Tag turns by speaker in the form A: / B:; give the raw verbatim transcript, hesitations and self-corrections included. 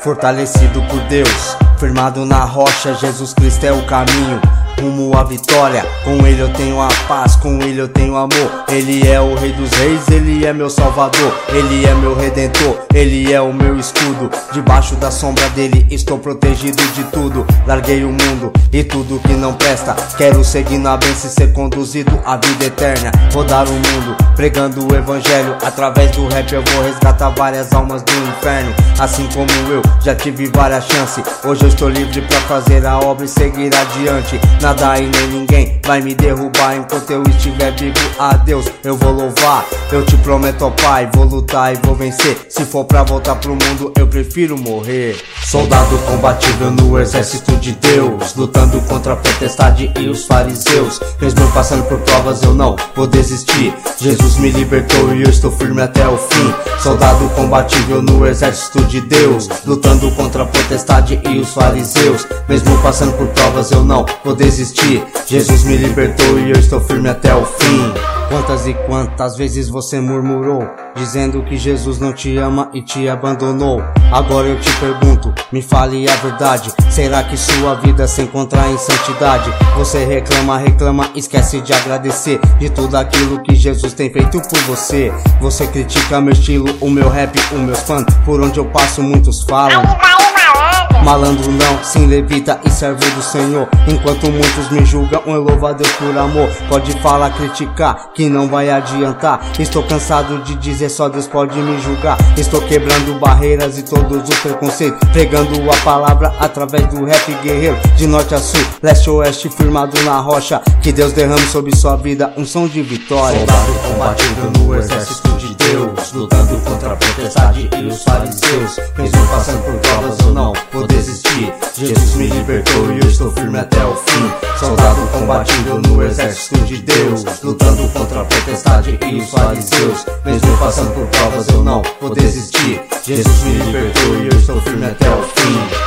A: Fortalecido por Deus, firmado na rocha, Jesus Cristo é o caminho rumo à vitória. Com ele eu tenho a paz, com ele eu tenho amor. Ele é o rei dos reis, ele é meu salvador. Ele é meu redentor, ele é o meu escudo. Debaixo da sombra dele estou protegido de tudo. Larguei o mundo e tudo que não presta. Quero seguir na bênção e ser conduzido à vida eterna. Rodar o mundo pregando o evangelho. Através do rap eu vou resgatar várias almas do inferno. Assim como eu já tive várias chances, hoje eu estou livre pra fazer a obra e seguir adiante. Nada e nem ninguém vai me derrubar enquanto eu estiver vivo. A Deus eu vou louvar, eu te prometo, ó Pai, vou lutar e vou vencer. Se for pra voltar pro mundo eu prefiro morrer. Soldado combatível no exército de Deus, lutando contra a potestade e os fariseus. Mesmo passando por provas eu não vou desistir. Jesus me libertou e eu estou firme até o fim. Soldado combatível no exército de Deus, lutando contra a potestade e os fariseus. Mesmo passando por provas eu não vou desistir. Jesus me libertou e eu estou firme até o fim. Quantas e quantas vezes você murmurou, dizendo que Jesus não te ama e te abandonou? Agora eu te pergunto, me fale a verdade. Será que sua vida se encontra em santidade? Você reclama, reclama, esquece de agradecer de tudo aquilo que Jesus tem feito por você. Você critica meu estilo, o meu rap, os meus fãs. Por onde eu passo muitos falam: malandro não, sim, levita e servo do Senhor. Enquanto muitos me julgam, eu louvo a Deus por amor. Pode falar, criticar, que não vai adiantar. Estou cansado de dizer só Deus pode me julgar. Estou quebrando barreiras e todos os preconceitos, pregando a palavra através do rap guerreiro. De norte a sul, leste a oeste, firmado na rocha. Que Deus derrame sobre sua vida um som de vitória.
B: Soldado combatível no exército de Deus, lutando contra a potestade e os fariseus. Mesmo passando por provas eu não vou desistir. Jesus me libertou e eu estou firme até o fim. Soldado combatível no exército de Deus, lutando contra a potestade e os fariseus. Mesmo passando por provas eu não vou desistir. Jesus me libertou e eu estou firme até o fim.